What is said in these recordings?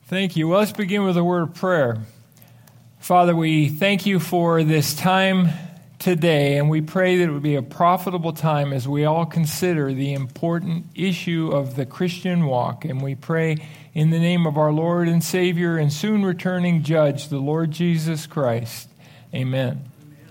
Thank you. Well, let's begin with a word of prayer. Father, we thank you for this time today, and we pray that it would be a profitable time as we all consider the important issue of the Christian walk. And we pray in the name of our Lord and Savior and soon returning Judge, the Lord Jesus Christ. Amen.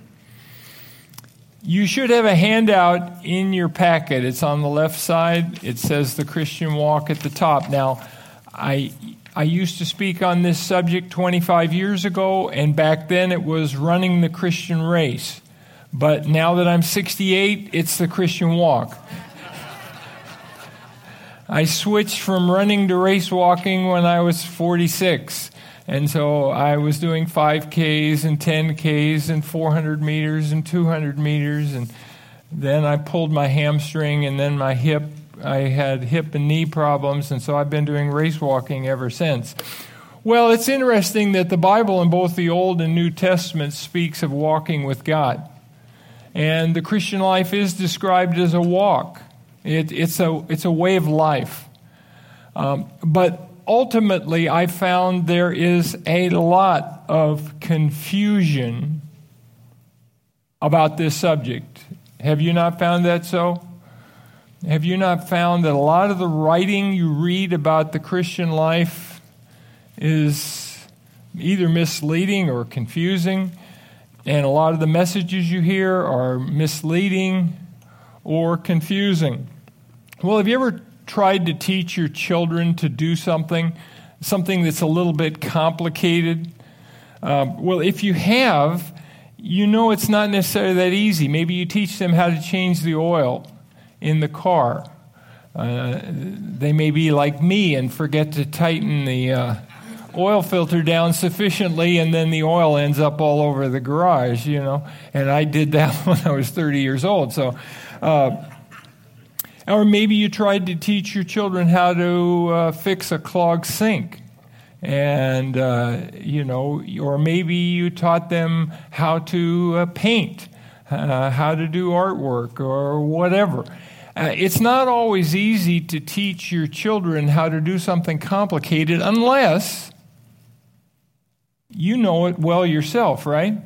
You should have a handout in your packet. It's on the left side. It says the Christian walk at the top. Now, I used to speak on this subject 25 years ago, and back then it was running the Christian race. But now that I'm 68, it's the Christian walk. I switched from running to race walking when I was 46. And so I was doing 5Ks and 10Ks and 400 meters and 200 meters. And then I pulled my hamstring and then my hip. I had hip and knee problems, and so I've been doing race walking ever since. Well, it's interesting that the Bible in both the Old and New Testament speaks of walking with God. And the Christian life is described as a walk. It's a way of life. But ultimately, I found there is a lot of confusion about this subject. Have you not found that so? Have you not found that a lot of the writing you read about the Christian life is either misleading or confusing, and a lot of the messages you hear are misleading or confusing? Well, have you ever tried to teach your children to do something that's a little bit complicated? Well, if you have, you know it's not necessarily that easy. Maybe you teach them how to change the oil in the car. They may be like me and forget to tighten the oil filter down sufficiently, and then the oil ends up all over the garage, And I did that when I was 30 years old. So, or maybe you tried to teach your children how to fix a clogged sink. And, or maybe you taught them how to paint, how to do artwork or whatever. It's not always easy to teach your children how to do something complicated unless you know it well yourself, right?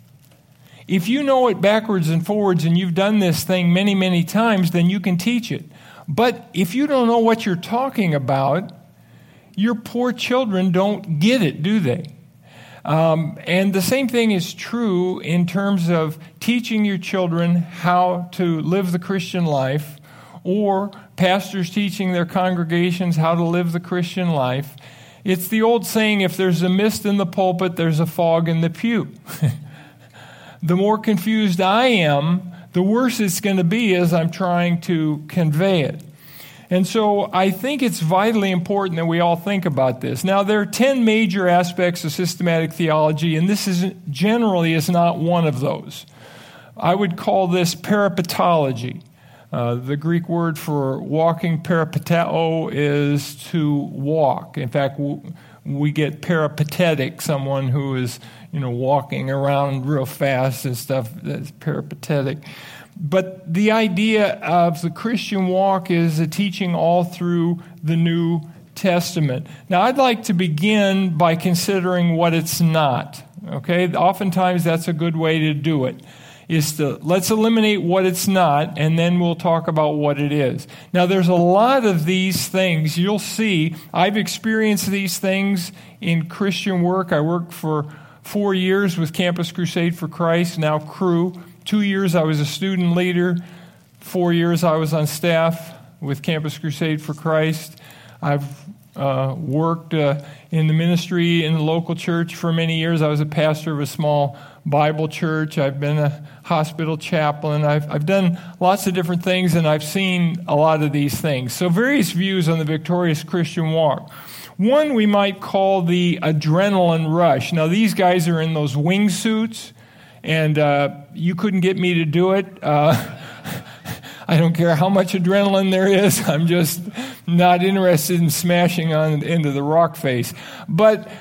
If you know it backwards and forwards and you've done this thing many, many times, then you can teach it. But if you don't know what you're talking about, your poor children don't get it, do they? And the same thing is true in terms of teaching your children how to live the Christian life, or pastors teaching their congregations how to live the Christian life. It's the old saying, if there's a mist in the pulpit, there's a fog in the pew. The more confused I am, the worse it's going to be as I'm trying to convey it. And so I think it's vitally important that we all think about this. Now, there are 10 major aspects of systematic theology, and this is not one of those. I would call this peripatology. The Greek word for walking, peripateo, is to walk. In fact, we get peripatetic, someone who is, walking around real fast and stuff. That's peripatetic. But the idea of the Christian walk is a teaching all through the New Testament. Now, I'd like to begin by considering what it's not. Okay? Oftentimes, that's a good way to do it. Let's eliminate what it's not, and then we'll talk about what it is. Now, there's a lot of these things. You'll see, I've experienced these things in Christian work. I worked for 4 years with Campus Crusade for Christ, now Cru. 2 years I was a student leader. 4 years I was on staff with Campus Crusade for Christ. I've worked in the ministry in the local church for many years. I was a pastor of a small Bible church. I've been a hospital chaplain. I've done lots of different things, and I've seen a lot of these things. So various views on the victorious Christian walk. One we might call the adrenaline rush. Now, these guys are in those wingsuits, and you couldn't get me to do it. I don't care how much adrenaline there is. I'm just not interested in smashing into the rock face. But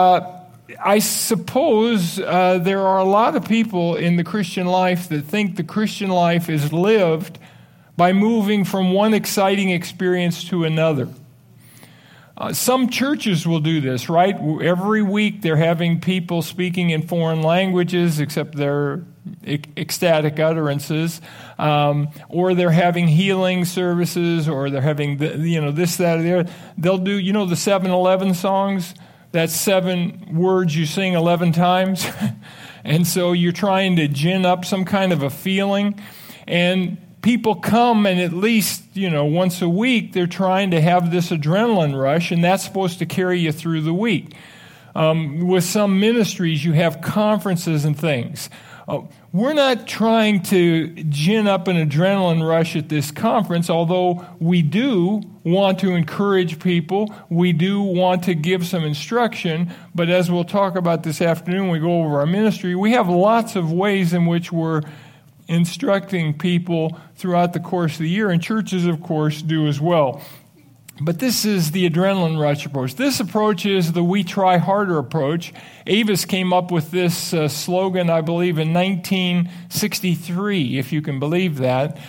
I suppose there are a lot of people in the Christian life that think the Christian life is lived by moving from one exciting experience to another. Some churches will do this, right? Every week they're having people speaking in foreign languages, except their ecstatic utterances, or they're having healing services, or they're having this, that, or the other. They'll do the 7-11 songs. That's 7 words you sing 11 times, and so you're trying to gin up some kind of a feeling, and people come, and at least, once a week, they're trying to have this adrenaline rush, and that's supposed to carry you through the week. With some ministries, you have conferences and things. We're not trying to gin up an adrenaline rush at this conference, although we do want to encourage people. We do want to give some instruction, but as we'll talk about this afternoon when we go over our ministry, we have lots of ways in which we're instructing people throughout the course of the year, and churches, of course, do as well. But this is the adrenaline rush approach. This approach is the we try harder approach. Avis came up with this slogan, I believe, in 1963, if you can believe that.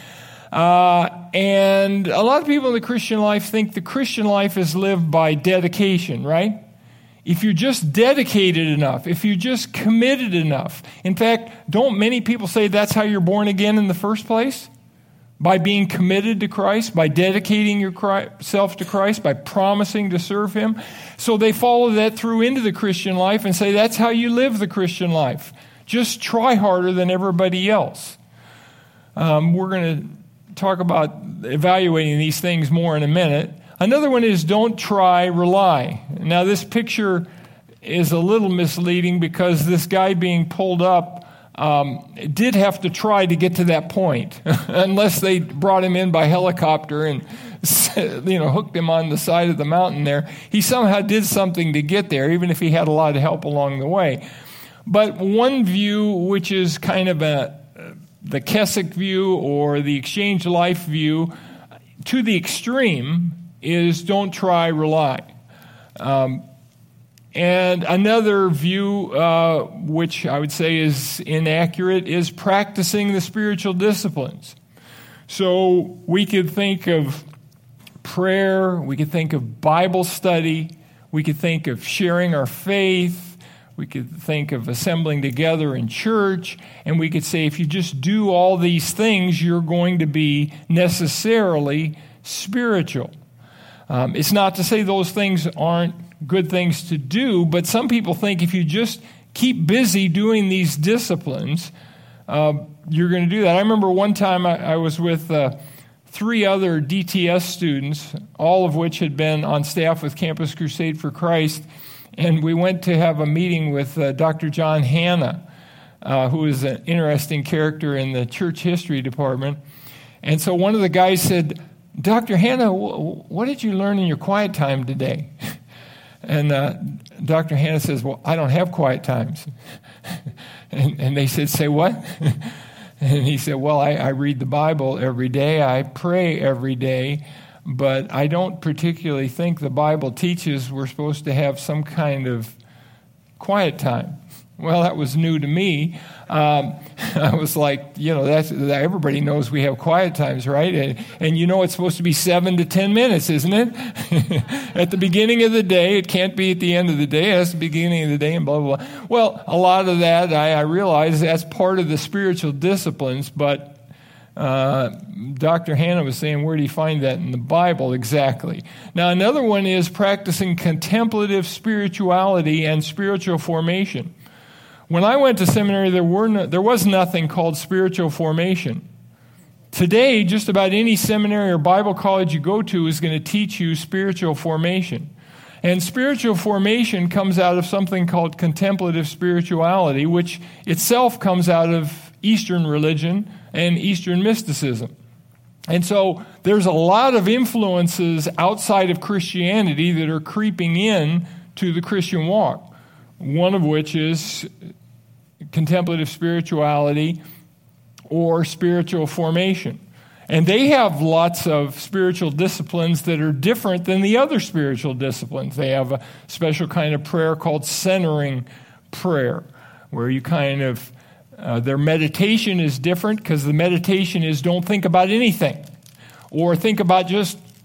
And a lot of people in the Christian life think the Christian life is lived by dedication, right? If you're just dedicated enough, if you're just committed enough. In fact, don't many people say that's how you're born again in the first place? By being committed to Christ, by dedicating yourself to Christ, by promising to serve Him. So they follow that through into the Christian life and say that's how you live the Christian life. Just try harder than everybody else. We're going to talk about evaluating these things more in a minute. Another one is don't try, rely. Now this picture is a little misleading because this guy being pulled up did have to try to get to that point, unless they brought him in by helicopter and hooked him on the side of the mountain there. He somehow did something to get there, even if he had a lot of help along the way. But one view, which is kind of the Keswick view or the Exchange Life view, to the extreme, is don't try, rely. And another view, which I would say is inaccurate, is practicing the spiritual disciplines. So we could think of prayer, we could think of Bible study, we could think of sharing our faith, we could think of assembling together in church, and we could say if you just do all these things, you're going to be necessarily spiritual. It's not to say those things aren't good things to do, but some people think if you just keep busy doing these disciplines, you're going to do that. I remember one time I was with 3 other DTS students, all of which had been on staff with Campus Crusade for Christ, and we went to have a meeting with Dr. John Hanna, who is an interesting character in the church history department. And so one of the guys said, Dr. Hanna, what did you learn in your quiet time today? And Dr. Hanna says, well, I don't have quiet times. and they said, say what? And he said, well, I read the Bible every day. I pray every day. But I don't particularly think the Bible teaches we're supposed to have some kind of quiet time. Well, that was new to me. I was like, everybody knows we have quiet times, right? And it's supposed to be 7 to 10 minutes, isn't it? At the beginning of the day. It can't be at the end of the day. That's the beginning of the day and blah, blah, blah. Well, a lot of that, I realize that's part of the spiritual disciplines, but Dr. Hanna was saying, where do you find that in the Bible exactly? Now, another one is practicing contemplative spirituality and spiritual formation. When I went to seminary, there was nothing called spiritual formation. Today, just about any seminary or Bible college you go to is going to teach you spiritual formation. And spiritual formation comes out of something called contemplative spirituality, which itself comes out of Eastern religion and Eastern mysticism. And so there's a lot of influences outside of Christianity that are creeping in to the Christian walk, one of which is contemplative spirituality or spiritual formation. And they have lots of spiritual disciplines that are different than the other spiritual disciplines. They have a special kind of prayer called centering prayer, where you kind of, their meditation is different because the meditation is don't think about anything, or think about just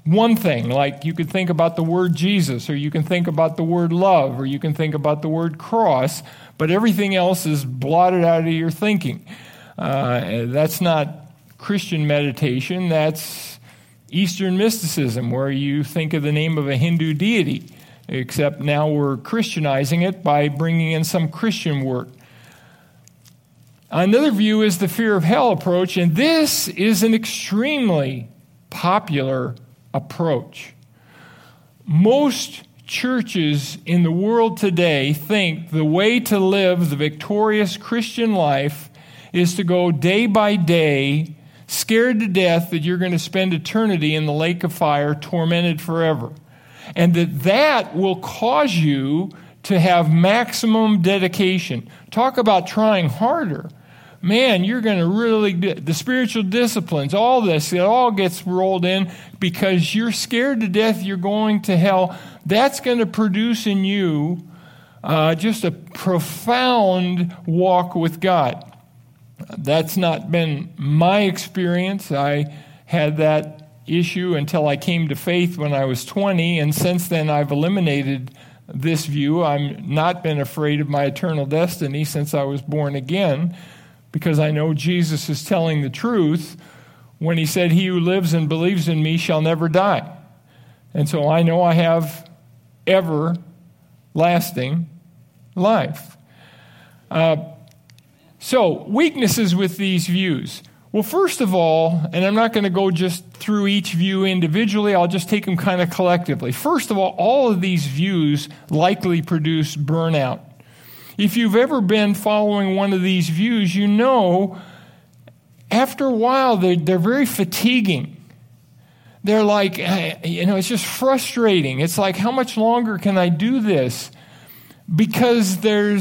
one thing, like you could think about the word Jesus, or you can think about the word love, or you can think about the word cross, but everything else is blotted out of your thinking. That's not Christian meditation, that's Eastern mysticism, where you think of the name of a Hindu deity, except now we're Christianizing it by bringing in some Christian word. Another view is the fear of hell approach, and this is an extremely popular approach. Most churches in the world today think the way to live the victorious Christian life is to go day by day, scared to death that you're going to spend eternity in the lake of fire, tormented forever. And that will cause you to have maximum dedication. Talk about trying harder. Man, you're going to really, the spiritual disciplines, all this, it all gets rolled in because you're scared to death you're going to hell. That's going to produce in you just a profound walk with God. That's not been my experience. I had that issue until I came to faith when I was 20, and since then I've eliminated this view. I've not been afraid of my eternal destiny since I was born again, because I know Jesus is telling the truth when he said, "He who lives and believes in me shall never die." And so I know I have everlasting life. So, weaknesses with these views. Well, first of all, and I'm not going to go just through each view individually, I'll just take them kind of collectively. First of all of these views likely produce burnout. If you've ever been following one of these views, you know after a while they're very fatiguing. They're like, it's just frustrating. It's like, how much longer can I do this? Because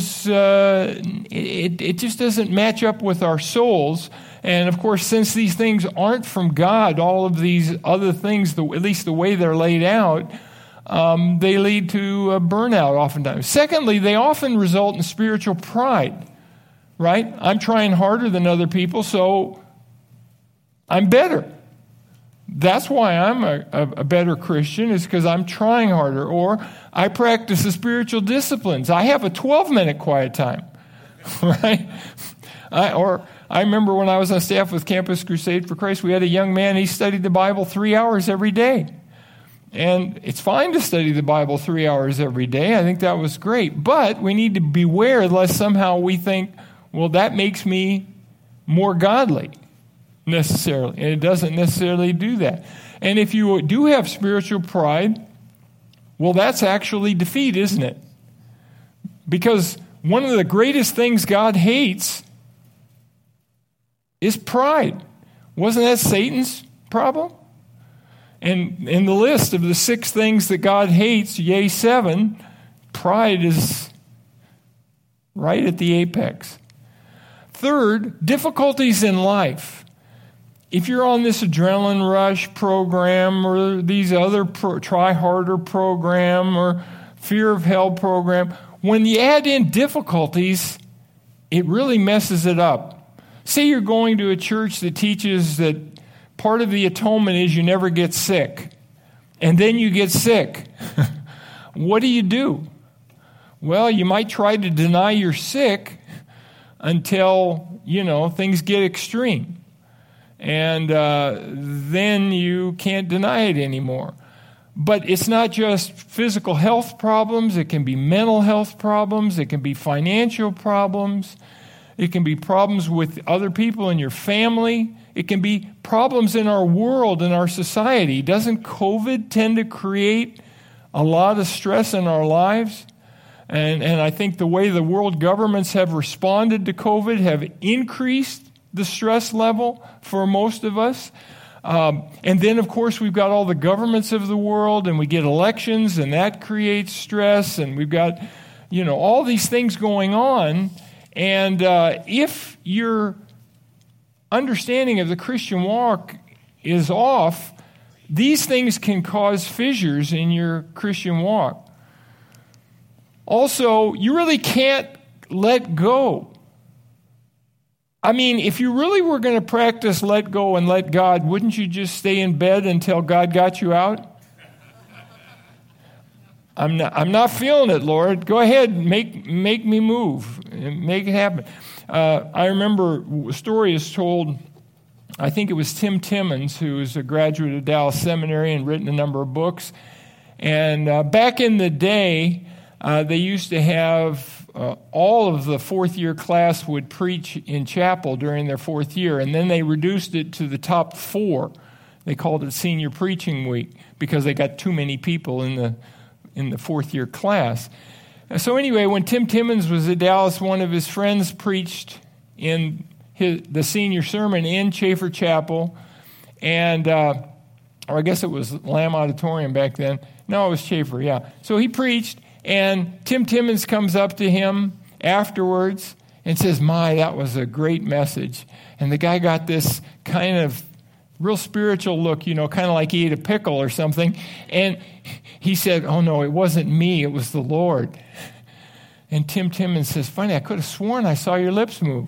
it just doesn't match up with our souls. And of course, since these things aren't from God, all of these other things, at least the way they're laid out, they lead to burnout oftentimes. Secondly, they often result in spiritual pride, right? I'm trying harder than other people, so I'm better. That's why I'm a better Christian, is because I'm trying harder. Or I practice the spiritual disciplines. I have a 12-minute quiet time, right? I remember when I was on staff with Campus Crusade for Christ, we had a young man, he studied the Bible 3 hours every day. And it's fine to study the Bible 3 hours every day. I think that was great. But we need to beware lest somehow we think, well, that makes me more godly, necessarily. And it doesn't necessarily do that. And if you do have spiritual pride, well, that's actually defeat, isn't it? Because one of the greatest things God hates is pride. Wasn't that Satan's problem? And in the list of the 6 things that God hates, 7, pride is right at the apex. Third, difficulties in life. If you're on this adrenaline rush program or these other try harder program or fear of hell program, when you add in difficulties, it really messes it up. Say you're going to a church that teaches that part of the atonement is you never get sick, and then you get sick. What do? Well, you might try to deny you're sick until, things get extreme. And then you can't deny it anymore. But it's not just physical health problems. It can be mental health problems. It can be financial problems. It can be problems with other people in your family. It can be problems in our world, in our society. Doesn't COVID tend to create a lot of stress in our lives? And I think the way the world governments have responded to COVID have increased the stress level for most of us. And then, of course, we've got all the governments of the world, and we get elections, and that creates stress, and we've got, all these things going on. And if your understanding of the Christian walk is off, these things can cause fissures in your Christian walk. Also, you really can't let go I mean, if you really were going to practice let go and let God, wouldn't you just stay in bed until God got you out? I'm not feeling it, Lord. Go ahead, make me move, make it happen. I remember a story is told. I think it was Tim Timmons, who is a graduate of Dallas Seminary and written a number of books. And back in the day, they used to have all of the fourth-year class would preach in chapel during their fourth year, and then they reduced it to the top 4. They called it Senior Preaching Week because they got too many people in the fourth-year class. So anyway, when Tim Timmons was at Dallas, one of his friends preached in the senior sermon in Chafer Chapel, and or I guess it was Lamb Auditorium back then. No, it was Chafer, yeah. So he preached, and Tim Timmons comes up to him afterwards and says, "My, that was a great message." And the guy got this kind of real spiritual look, kind of like he ate a pickle or something. And he said, "Oh, no, it wasn't me. It was the Lord." And Tim Timmons says, "Funny, I could have sworn I saw your lips move."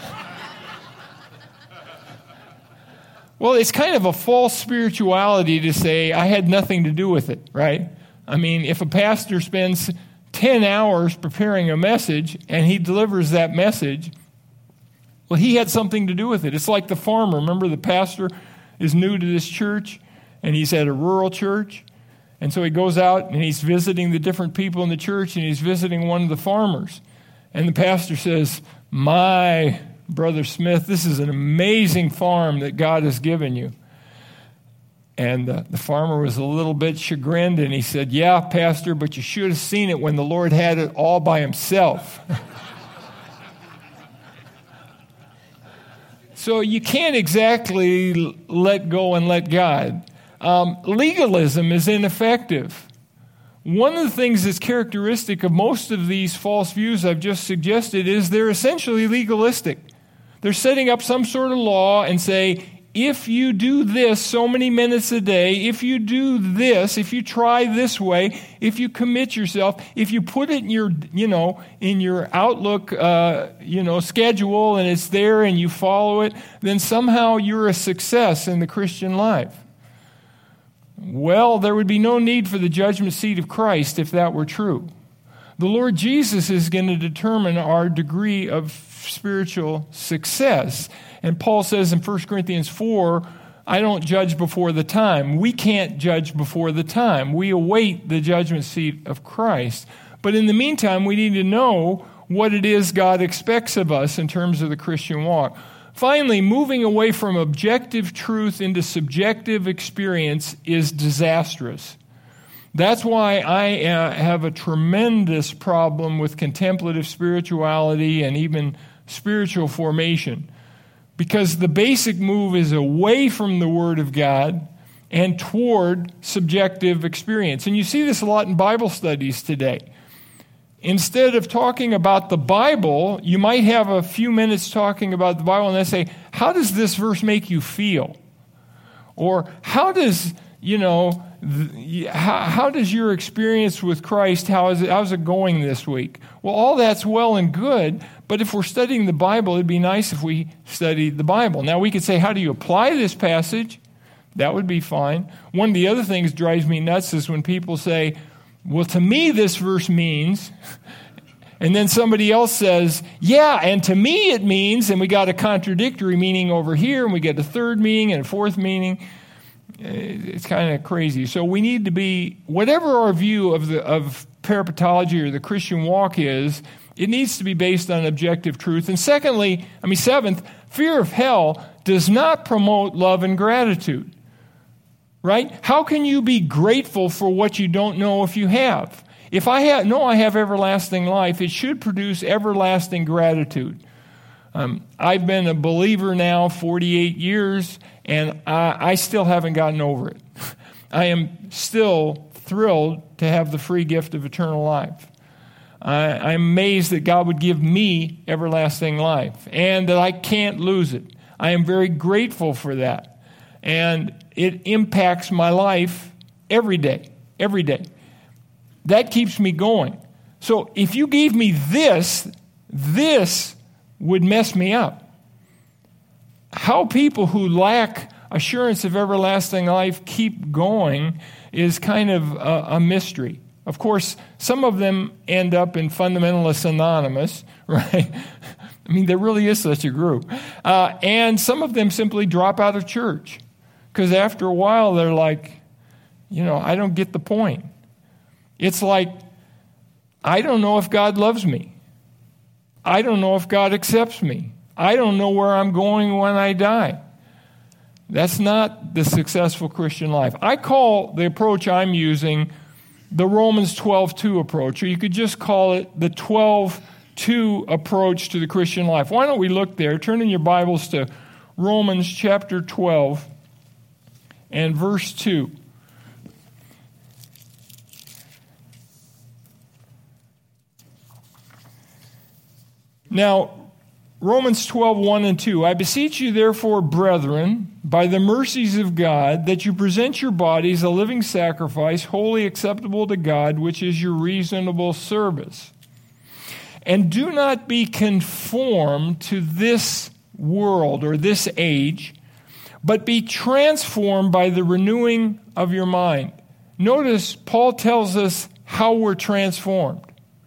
Well, it's kind of a false spirituality to say, I had nothing to do with it, right? I mean, if a pastor spends 10 hours preparing a message and he delivers that message, well, he had something to do with it. It's like the farmer. Remember, the pastor is new to this church, and he's at a rural church. And so he goes out, and he's visiting the different people in the church, and he's visiting one of the farmers. And the pastor says, "My Brother Smith, this is an amazing farm that God has given you." And the farmer was a little bit chagrined, and he said, "Yeah, Pastor, but you should have seen it when the Lord had it all by himself." So you can't exactly let go and let God. Legalism is ineffective. One of the things that's characteristic of most of these false views I've just suggested is they're essentially legalistic. They're setting up some sort of law and say, if you do this so many minutes a day, if you do this, if you try this way, if you commit yourself, if you put it in your, in your Outlook, schedule and it's there and you follow it, then somehow you're a success in the Christian life. Well, there would be no need for the judgment seat of Christ if that were true. The Lord Jesus is going to determine our degree of spiritual success. And Paul says in 1 Corinthians 4, I don't judge before the time. We can't judge before the time. We await the judgment seat of Christ. But in the meantime, we need to know what it is God expects of us in terms of the Christian walk. Finally, moving away from objective truth into subjective experience is disastrous. That's why I have a tremendous problem with contemplative spirituality and even spiritual formation. Because the basic move is away from the Word of God and toward subjective experience. And you see this a lot in Bible studies today. Instead of talking about the Bible, you might have a few minutes talking about the Bible and then say, how does this verse make you feel? Or how does, how does your experience with Christ, how's it going this week? Well, all that's well and good, but if we're studying the Bible, it'd be nice if we studied the Bible. Now, we could say, how do you apply this passage? That would be fine. One of the other things that drives me nuts is when people say, well, to me, this verse means, and then somebody else says, yeah, and to me it means, and we got a contradictory meaning over here, and we get a third meaning and a fourth meaning. It's kind of crazy. So we need to be, whatever our view of parapetology or the Christian walk is, it needs to be based on objective truth. And seventh, fear of hell does not promote love and gratitude. Right? How can you be grateful for what you don't know if you have? If I have everlasting life, it should produce everlasting gratitude. I've been a believer now 48 years, and I still haven't gotten over it. I am still thrilled to have the free gift of eternal life. I'm amazed that God would give me everlasting life and that I can't lose it. I am very grateful for that. And it impacts my life every day. That keeps me going. So if you gave me this would mess me up. how people who lack assurance of everlasting life keep going is kind of a mystery. Of course, some of them end up in Fundamentalists Anonymous, right? I mean, there really is such a group. And some of them simply drop out of church because after a while they're like, I don't get the point. It's like, I don't know if God loves me. I don't know if God accepts me. I don't know where I'm going when I die. That's not the successful Christian life. I call the approach I'm using the Romans 12:2 approach, or you could just call it the 12:2 approach to the Christian life. Why don't we look there? Turn in your Bibles to Romans chapter 12 and verse 2. Now, Romans 12:1 and 2. I beseech you, therefore, brethren, by the mercies of God, that you present your bodies a living sacrifice, wholly acceptable to God, which is your reasonable service. And do not be conformed to this world or this age, but be transformed by the renewing of your mind. Notice, Paul tells us how we're transformed.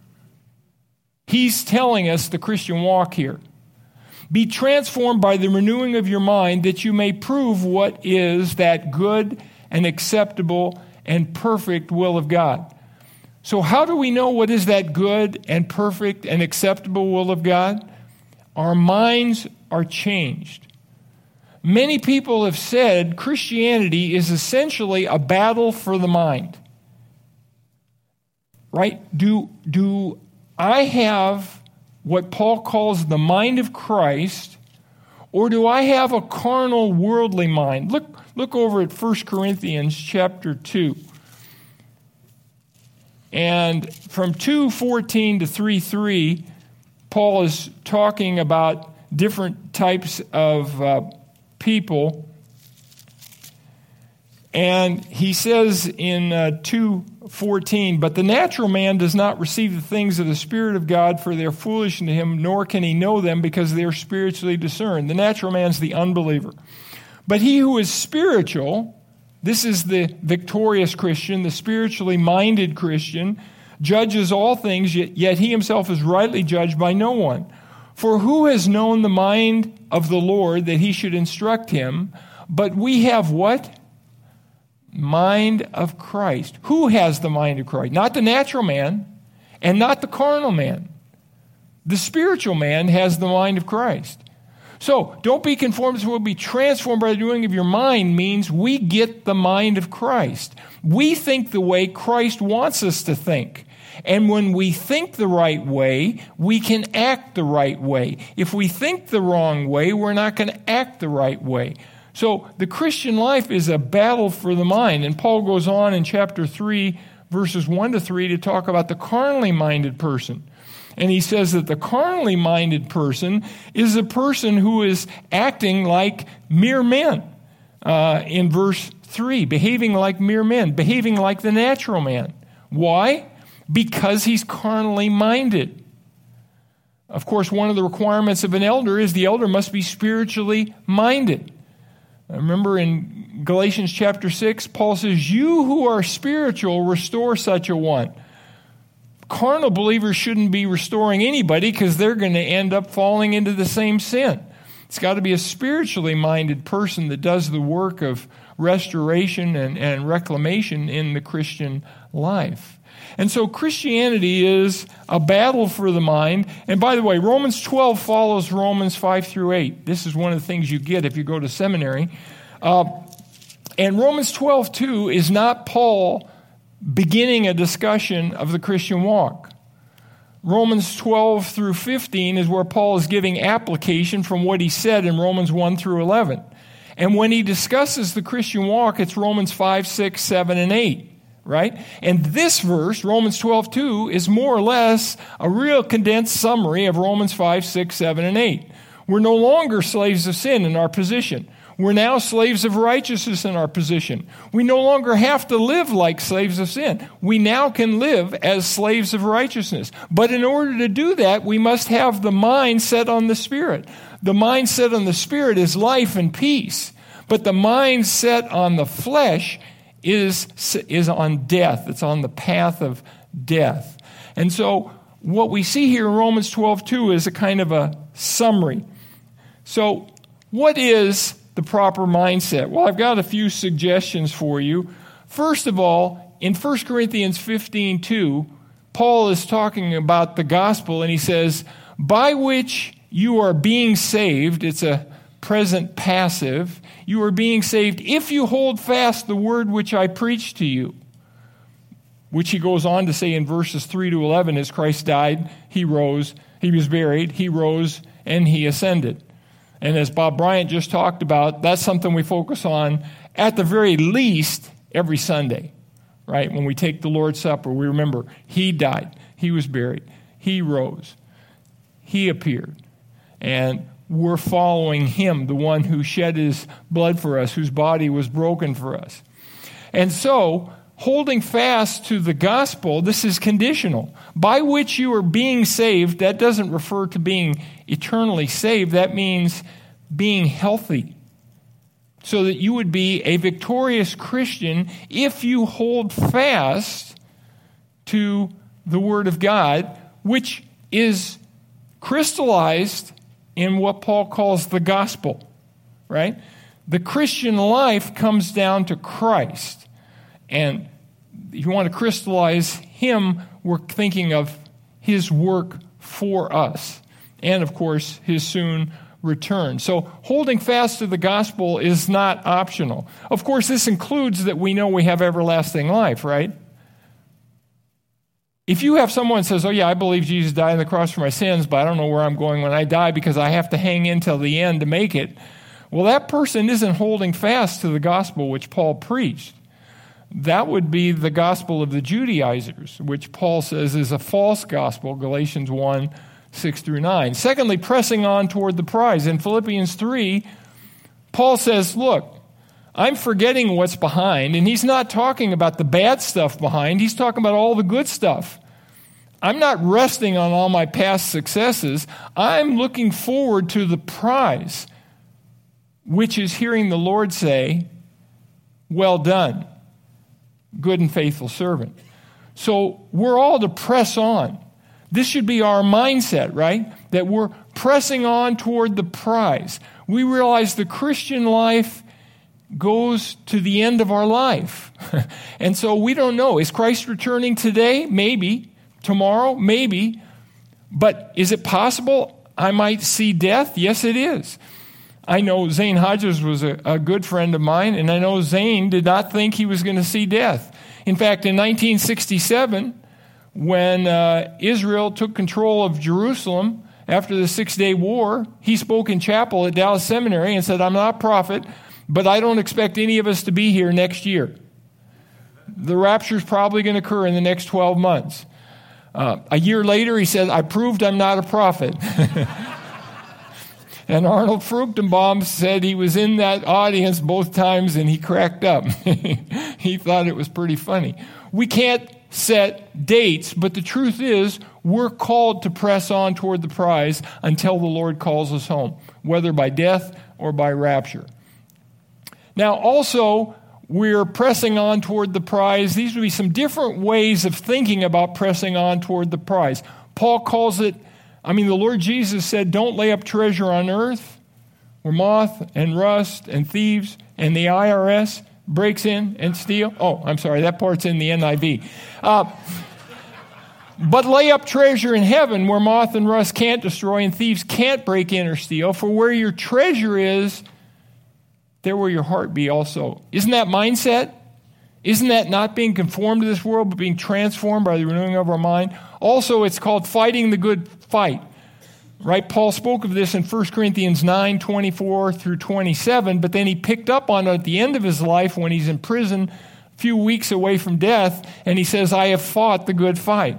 He's telling us the Christian walk here. Be transformed by the renewing of your mind, that you may prove what is that good and acceptable and perfect will of God. So how do we know what is that good and perfect and acceptable will of God? Our minds are changed. Many people have said Christianity is essentially a battle for the mind. Right? Do I have what Paul calls the mind of Christ, or do I have a carnal, worldly mind? Look over at 1 Corinthians chapter 2. And from 2:14 to 3:3, Paul is talking about different types of people. And he says in 2:14, but the natural man does not receive the things of the Spirit of God, for they are foolish to him, nor can he know them because they are spiritually discerned. The natural man's the unbeliever. But he who is spiritual, this is the victorious Christian, the spiritually minded Christian, judges all things, yet he himself is rightly judged by no one. For who has known the mind of the Lord that he should instruct him? But we have what? Mind of Christ. Who has the mind of Christ? Not the natural man and not the carnal man. The spiritual man has the mind of Christ. So, don't be conformed to what will be transformed by the renewing of your mind means we get the mind of Christ. We think the way Christ wants us to think. And when we think the right way, we can act the right way. If we think the wrong way, we're not going to act the right way. So the Christian life is a battle for the mind. And Paul goes on in chapter 3, verses 1 to 3, to talk about the carnally minded person. And he says that the carnally minded person is a person who is acting like mere men. In verse 3, behaving like mere men, behaving like the natural man. Why? Because he's carnally minded. Of course, one of the requirements of an elder is the elder must be spiritually minded. Remember in Galatians chapter 6, Paul says, you who are spiritual, restore such a one. Carnal believers shouldn't be restoring anybody because they're going to end up falling into the same sin. It's got to be a spiritually minded person that does the work of restoration and reclamation in the Christian life. And so Christianity is a battle for the mind. And by the way, Romans 12 follows Romans 5 through 8. This is one of the things you get if you go to seminary. And Romans 12, too, is not Paul beginning a discussion of the Christian walk. Romans 12 through 15 is where Paul is giving application from what he said in Romans 1 through 11. And when he discusses the Christian walk, it's Romans 5, 6, 7, and 8. Right? And this verse, Romans 12:2, is more or less a real condensed summary of Romans 5, 6, 7, and 8. We're no longer slaves of sin in our position. We're now slaves of righteousness in our position. We no longer have to live like slaves of sin. We now can live as slaves of righteousness. But in order to do that, we must have the mind set on the Spirit. The mind set on the Spirit is life and peace. But the mind set on the flesh is on death. It's on the path of death. And so what we see here in Romans 12:2 is a kind of a summary. So what is the proper mindset? Well, I've got a few suggestions for you. First of all, in 1 Corinthians 15:2, Paul is talking about the gospel, and he says, by which you are being saved. It's a present passive. You are being saved if you hold fast the word which I preached to you. Which he goes on to say in verses 3 to 11, as Christ died, he rose, he was buried, he rose, and he ascended. And as Bob Bryant just talked about, that's something we focus on at the very least every Sunday, right? When we take the Lord's Supper, we remember he died, he was buried, he rose, he appeared. And we're following him, the one who shed his blood for us, whose body was broken for us. And so, holding fast to the gospel, this is conditional. By which you are being saved, that doesn't refer to being eternally saved. That means being healthy. So that you would be a victorious Christian if you hold fast to the Word of God, which is crystallized in what Paul calls the gospel, right? The Christian life comes down to Christ. And if you want to crystallize him, we're thinking of his work for us. And, of course, his soon return. So holding fast to the gospel is not optional. Of course, this includes that we know we have everlasting life, right? If you have someone who says, oh yeah, I believe Jesus died on the cross for my sins, but I don't know where I'm going when I die because I have to hang in till the end to make it, well, that person isn't holding fast to the gospel which Paul preached. That would be the gospel of the Judaizers, which Paul says is a false gospel, Galatians 1, 6 through 9. Secondly, pressing on toward the prize. In Philippians 3, Paul says, look, I'm forgetting what's behind, and he's not talking about the bad stuff behind. He's talking about all the good stuff. I'm not resting on all my past successes. I'm looking forward to the prize, which is hearing the Lord say, well done, good and faithful servant. So we're all to press on. This should be our mindset, right? That we're pressing on toward the prize. We realize the Christian life goes to the end of our life. And so we don't know. Is Christ returning today? Maybe. Tomorrow? Maybe. But is it possible I might see death? Yes, it is. I know Zane Hodges was a good friend of mine, and I know Zane did not think he was going to see death. In fact, in 1967, when Israel took control of Jerusalem after the 6-Day War, he spoke in chapel at Dallas Seminary and said, I'm not a prophet, but I don't expect any of us to be here next year. The rapture is probably going to occur in the next 12 months. A year later, he said, I proved I'm not a prophet. And Arnold Fruchtenbaum said he was in that audience both times and he cracked up. He thought it was pretty funny. We can't set dates, but the truth is we're called to press on toward the prize until the Lord calls us home, whether by death or by rapture. Now, also, we're pressing on toward the prize. These would be some different ways of thinking about pressing on toward the prize. Paul calls it, the Lord Jesus said, don't lay up treasure on earth where moth and rust and thieves and the IRS breaks in and steal. Oh, I'm sorry, that part's in the NIV. But lay up treasure in heaven where moth and rust can't destroy and thieves can't break in or steal. For where your treasure is, there will your heart be also. Isn't that mindset? Isn't that not being conformed to this world, but being transformed by the renewing of our mind? Also, it's called fighting the good fight. Right? Paul spoke of this in 1 Corinthians 9, 24 through 27, but then he picked up on it at the end of his life when he's in prison, a few weeks away from death, and he says, I have fought the good fight.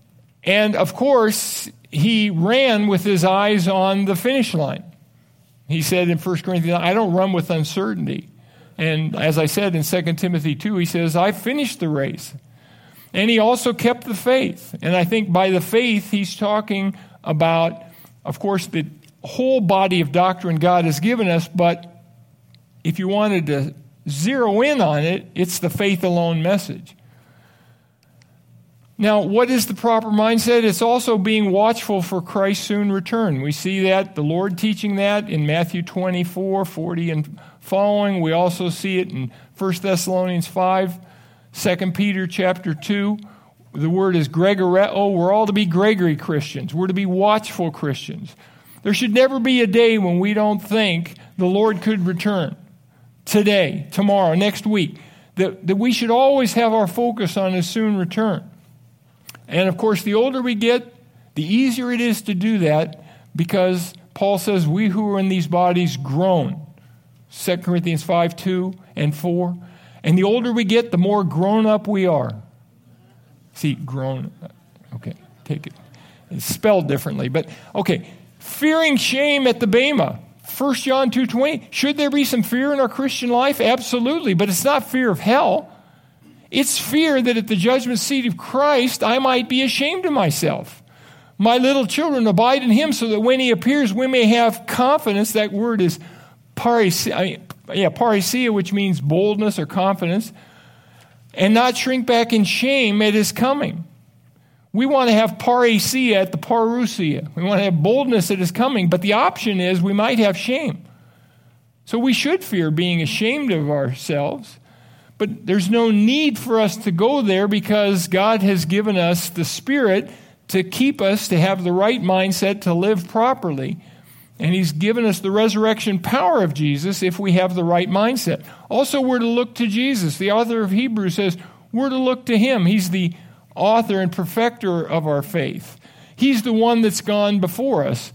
And, of course, he ran with his eyes on the finish line. He said in 1 Corinthians, I don't run with uncertainty. And as I said in 2 Timothy 2, he says, I finished the race. And he also kept the faith. And I think by the faith, he's talking about, of course, the whole body of doctrine God has given us, but if you wanted to zero in on it, it's the faith alone message. Now, what is the proper mindset? It's also being watchful for Christ's soon return. We see that, the Lord teaching that in Matthew 24, 40 and following. We also see it in 1 Thessalonians 5, 2 Peter chapter 2. The word is Gregoreo. We're all to be Gregory Christians. We're to be watchful Christians. There should never be a day when we don't think the Lord could return. Today, tomorrow, next week. That we should always have our focus on His soon return. And of course, the older we get, the easier it is to do that, because Paul says we who are in these bodies groan. 2 Corinthians 5, 2 and 4. And the older we get, the more grown up we are. See, grown. Okay, take it. It's spelled differently. But, okay, fearing shame at the bema. 1 John 2:20. Should there be some fear in our Christian life? Absolutely. But it's not fear of hell. It's fear that at the judgment seat of Christ, I might be ashamed of myself. My little children, abide in Him so that when He appears, we may have confidence. That word is parousia, which means boldness or confidence, and not shrink back in shame at His coming. We want to have parousia at the parousia. We want to have boldness at His coming, but the option is we might have shame. So we should fear being ashamed of ourselves. But there's no need for us to go there, because God has given us the Spirit to keep us, to have the right mindset, to live properly. And He's given us the resurrection power of Jesus if we have the right mindset. Also, we're to look to Jesus. The author of Hebrews says we're to look to Him. He's the author and perfecter of our faith. He's the one that's gone before us.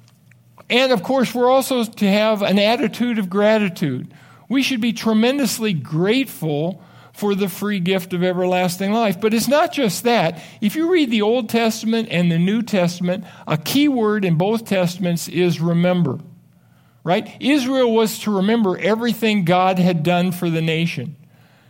And, of course, we're also to have an attitude of gratitude. We should be tremendously grateful for the free gift of everlasting life. But it's not just that. If you read the Old Testament and the New Testament, a key word in both Testaments is remember. Right? Israel was to remember everything God had done for the nation.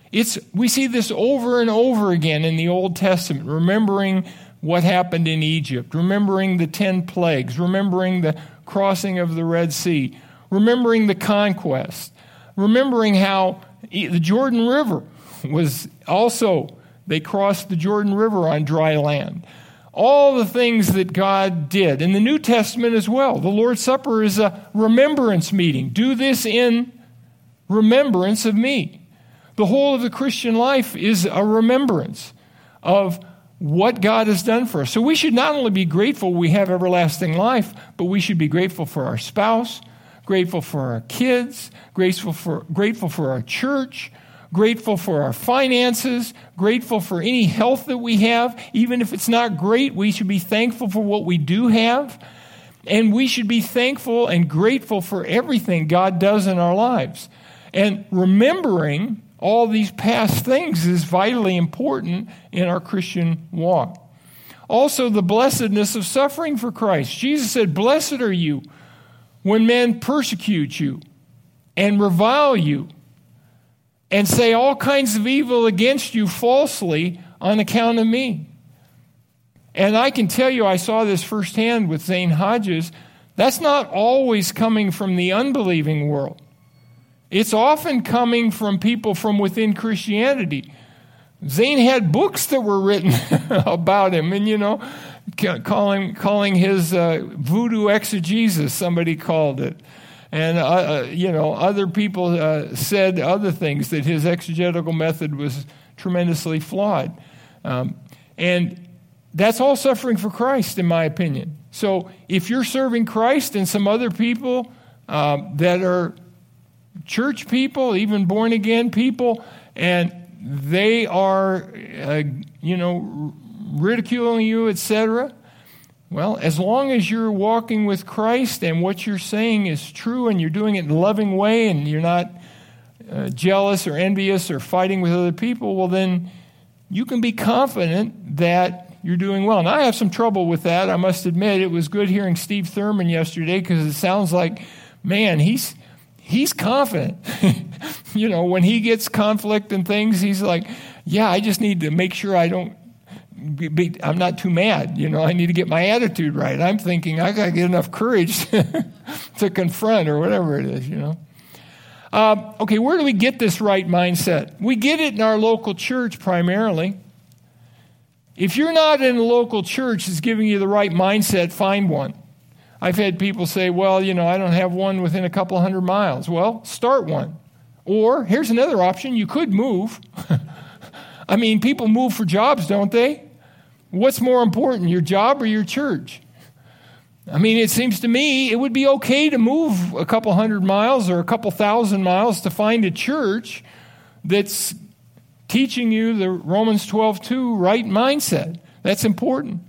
We see this over and over again in the Old Testament, remembering what happened in Egypt, remembering the 10 plagues, remembering the crossing of the Red Sea, remembering the conquest. Remembering how the Jordan River was also, they crossed the Jordan River on dry land. All the things that God did. In the New Testament as well, the Lord's Supper is a remembrance meeting. Do this in remembrance of me. The whole of the Christian life is a remembrance of what God has done for us. So we should not only be grateful we have everlasting life, but we should be grateful for our spouse, grateful for our kids, grateful for our church, grateful for our finances, grateful for any health that we have. Even if it's not great, we should be thankful for what we do have. And we should be thankful and grateful for everything God does in our lives. And remembering all these past things is vitally important in our Christian walk. Also, the blessedness of suffering for Christ. Jesus said, "Blessed are you when men persecute you and revile you and say all kinds of evil against you falsely on account of me." And I can tell you, I saw this firsthand with Zane Hodges. That's not always coming from the unbelieving world. It's often coming from people from within Christianity. Zane had books that were written about him, and calling his voodoo exegesis, somebody called it. And, other people said other things, that his exegetical method was tremendously flawed. And that's all suffering for Christ, in my opinion. So if you're serving Christ and some other people that are church people, even born-again people, and they are, ridiculing you, etc., well, as long as you're walking with Christ and what you're saying is true and you're doing it in a loving way and you're not jealous or envious or fighting with other people, well, then you can be confident that you're doing well. And I have some trouble with that, I must admit. It was good hearing Steve Thurman yesterday, because it sounds like man, he's confident. When he gets conflict and things, he's like, yeah, I just need to make sure I'm not too mad. I need to get my attitude right. I'm thinking I got to get enough courage to confront or whatever it is, Okay, where do we get this right mindset? We get it in our local church primarily. If you're not in a local church that's giving you the right mindset, find one. I've had people say, well, I don't have one within a couple 100 miles. Well, start one. Or here's another option. You could move. People move for jobs, don't they? What's more important, your job or your church? It seems to me it would be okay to move a couple 100 miles or a couple 1,000 miles to find a church that's teaching you the Romans 12:2 right mindset. That's important.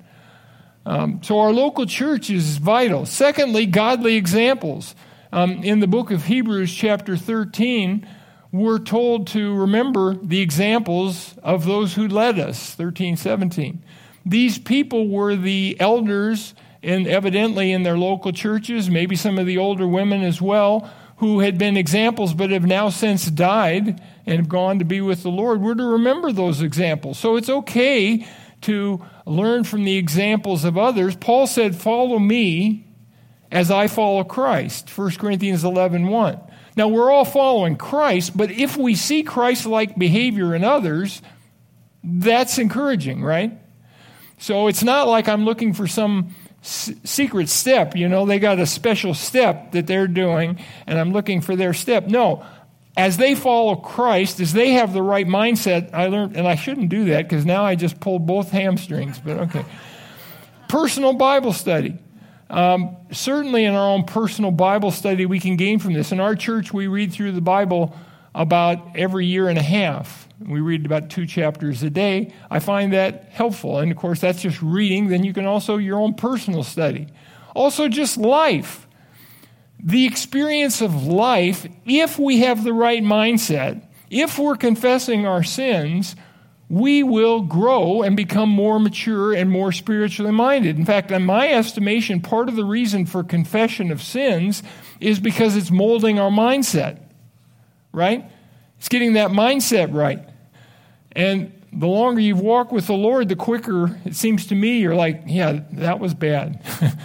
So our local church is vital. Secondly, godly examples. In the book of Hebrews chapter 13, we're told to remember the examples of those who led us, 13:17. These people were the elders, and evidently in their local churches, maybe some of the older women as well, who had been examples but have now since died and have gone to be with the Lord. We're to remember those examples. So it's okay to learn from the examples of others. Paul said, follow me as I follow Christ, 1 Corinthians 11:1. Now, we're all following Christ, but if we see Christ-like behavior in others, that's encouraging, right? So it's not like I'm looking for some secret step. They got a special step that they're doing, and I'm looking for their step. No, as they follow Christ, as they have the right mindset, I learned, and I shouldn't do that because now I just pulled both hamstrings, but okay. Personal Bible study. Certainly in our own personal Bible study, we can gain from this. In our church, we read through the Bible about every year and a half. We read about 2 chapters a day. I find that helpful. And of course, that's just reading. Then you can also your own personal study. Also, just life. The experience of life, if we have the right mindset, if we're confessing our sins, we will grow and become more mature and more spiritually minded. In fact, in my estimation, part of the reason for confession of sins is because it's molding our mindset, right? It's getting that mindset right. And the longer you've walked with the Lord, the quicker, it seems to me, you're like, yeah, that was bad.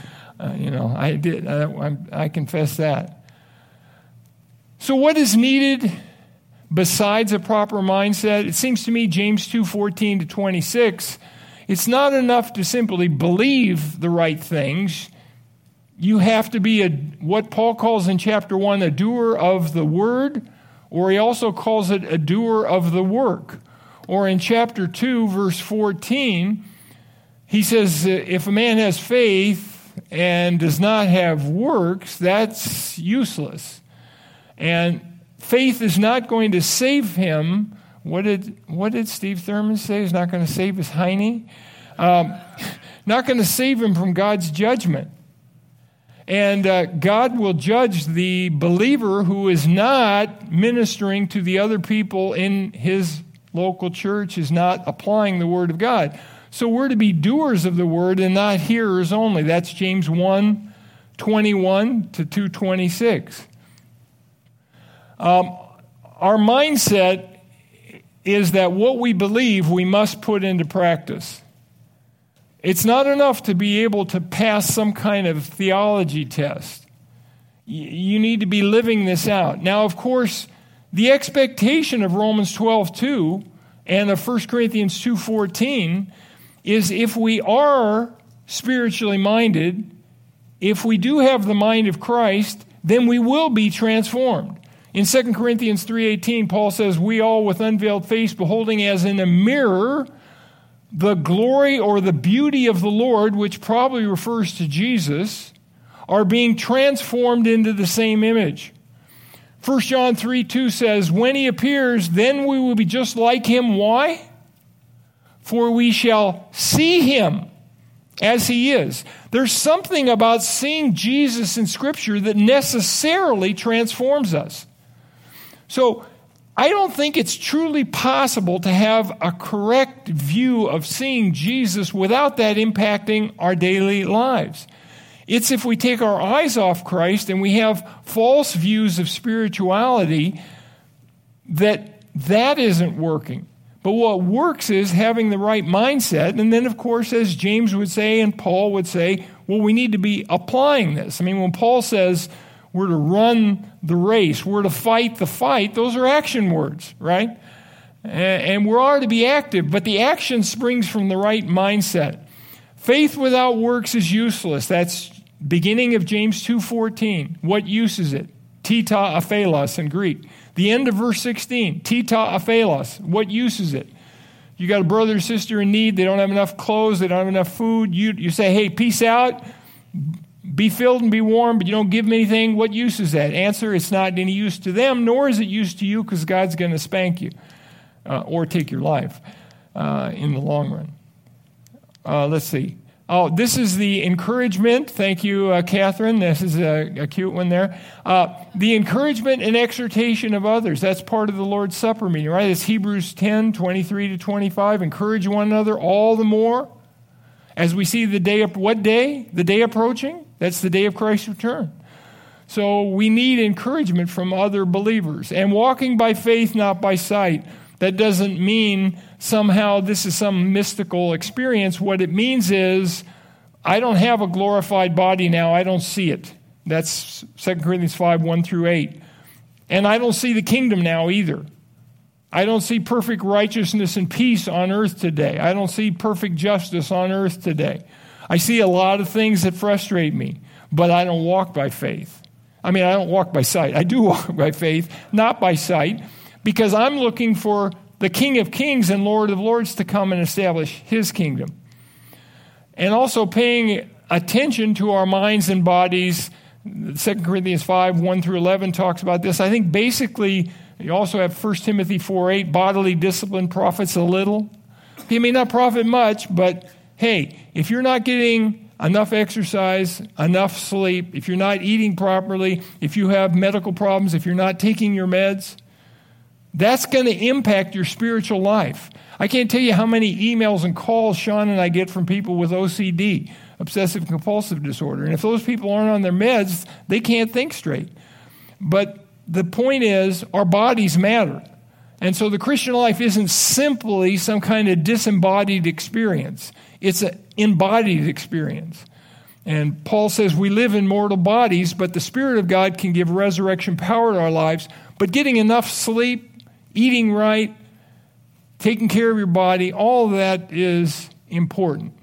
I did. I confess that. So what is needed besides a proper mindset? It seems to me, James 2:14-26, it's not enough to simply believe the right things. You have to be what Paul calls in chapter 1, a doer of the word, or he also calls it a doer of the work. Or in chapter 2, verse 14, he says, if a man has faith and does not have works, that's useless. And faith is not going to save him. What did Steve Thurman say? He's not going to save his hiney. Not going to save him from God's judgment. And God will judge the believer who is not ministering to the other people in his local church, is not applying the Word of God. So we're to be doers of the Word and not hearers only. That's James 1:21-2:26. Our mindset is that what we believe we must put into practice. It's not enough to be able to pass some kind of theology test. You need to be living this out. Now, of course, the expectation of Romans 12:2 and of 1 Corinthians 2:14 is if we are spiritually minded, if we do have the mind of Christ, then we will be transformed. In 2 Corinthians 3:18, Paul says, we all with unveiled face, beholding as in a mirror the glory or the beauty of the Lord, which probably refers to Jesus, are being transformed into the same image. 1 John 3:2 says, when he appears, then we will be just like him. Why? For we shall see him as he is. There's something about seeing Jesus in Scripture that necessarily transforms us. So I don't think it's truly possible to have a correct view of seeing Jesus without that impacting our daily lives. It's if we take our eyes off Christ and we have false views of spirituality that isn't working. But what works is having the right mindset. And then, of course, as James would say and Paul would say, well, we need to be applying this. I mean, when Paul says we're to run the race, we're to fight the fight, those are action words, right? And we are to be active, but the action springs from the right mindset. Faith without works is useless. That's beginning of James 2:14. What use is it? Tita aphelos in Greek. The end of verse 16. Tita aphelos. What use is it? You got a brother or sister in need. They don't have enough clothes. They don't have enough food. You say, hey, peace out. Be filled and be warm, but you don't give them anything. What use is that? Answer, it's not any use to them, nor is it use to you, because God's going to spank you or take your life in the long run. Let's see. Oh, this is the encouragement. Thank you, Catherine. This is a cute one there. The encouragement and exhortation of others. That's part of the Lord's Supper meeting, right? It's Hebrews 10:23-25. Encourage one another all the more as we see the day of what day? The day approaching? That's the day of Christ's return. So we need encouragement from other believers. And walking by faith, not by sight. That doesn't mean somehow this is some mystical experience. What it means is, I don't have a glorified body now. I don't see it. That's 2 Corinthians 5:1-8. And I don't see the kingdom now either. I don't see perfect righteousness and peace on earth today. I don't see perfect justice on earth today. I see a lot of things that frustrate me, but I don't walk by faith. I mean, I don't walk by sight. I do walk by faith, not by sight, because I'm looking for the King of Kings and Lord of Lords to come and establish his kingdom. And also paying attention to our minds and bodies. 2 Corinthians 5:1-11 talks about this. I think basically you also have 1 Timothy 4:8, bodily discipline profits a little. It may not profit much, but hey, if you're not getting enough exercise, enough sleep, if you're not eating properly, if you have medical problems, if you're not taking your meds, that's going to impact your spiritual life. I can't tell you how many emails and calls Sean and I get from people with OCD, obsessive compulsive disorder. And if those people aren't on their meds, they can't think straight. But the point is, our bodies matter. And so the Christian life isn't simply some kind of disembodied experience. It's an embodied experience. And Paul says we live in mortal bodies, but the Spirit of God can give resurrection power to our lives. But getting enough sleep, eating right, taking care of your body, all of that is important.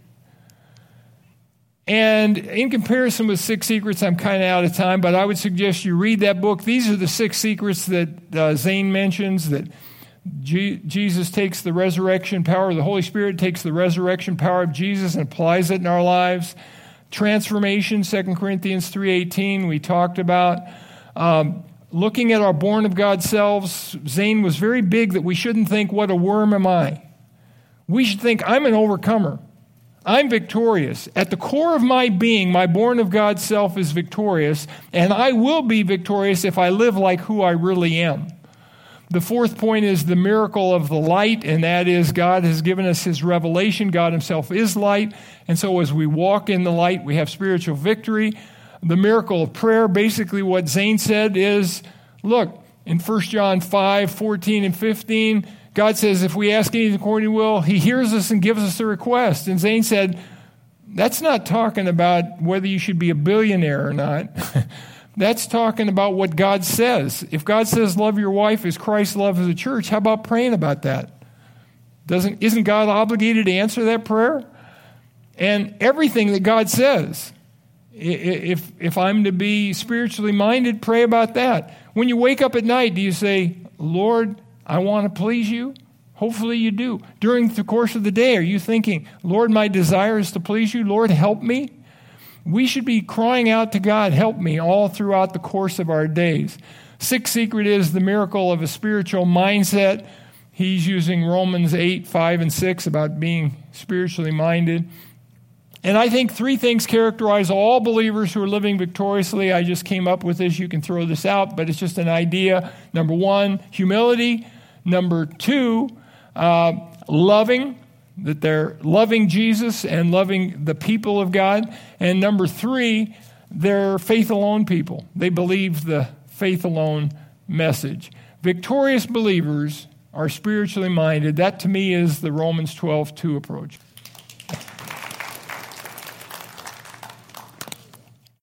And in comparison with Six Secrets, I'm kind of out of time, but I would suggest you read that book. These are the 6 secrets that Zane mentions, that Jesus takes the resurrection power, the Holy Spirit takes the resurrection power of Jesus and applies it in our lives. Transformation, 2 Corinthians 3:18, we talked about. Looking at our born of God selves, Zane was very big that we shouldn't think, what a worm am I? We should think, I'm an overcomer. I'm victorious. At the core of my being, my born of God self is victorious, and I will be victorious if I live like who I really am. The 4th point is the miracle of the light, and that is God has given us his revelation. God himself is light, and so as we walk in the light, we have spiritual victory. The miracle of prayer, basically what Zane said is, look, in 1 John 5:14-15, God says if we ask anything according to will, he hears us and gives us a request. And Zane said, that's not talking about whether you should be a billionaire or not. That's talking about what God says. If God says love your wife as Christ loves the church, how about praying about that? Isn't God obligated to answer that prayer? And everything that God says, if I'm to be spiritually minded, pray about that. When you wake up at night, do you say, Lord, I want to please you? Hopefully you do. During the course of the day, are you thinking, Lord, my desire is to please you. Lord, help me. We should be crying out to God, help me, all throughout the course of our days. 6th secret is the miracle of a spiritual mindset. He's using Romans 8:5-6 about being spiritually minded. And I think 3 things characterize all believers who are living victoriously. I just came up with this. You can throw this out, but it's just an idea. Number 1, humility. Number 2, loving. that they're loving Jesus and loving the people of God. And number 3, they're faith alone people. They believe the faith alone message. Victorious believers are spiritually minded. That to me is the Romans 12:2 approach.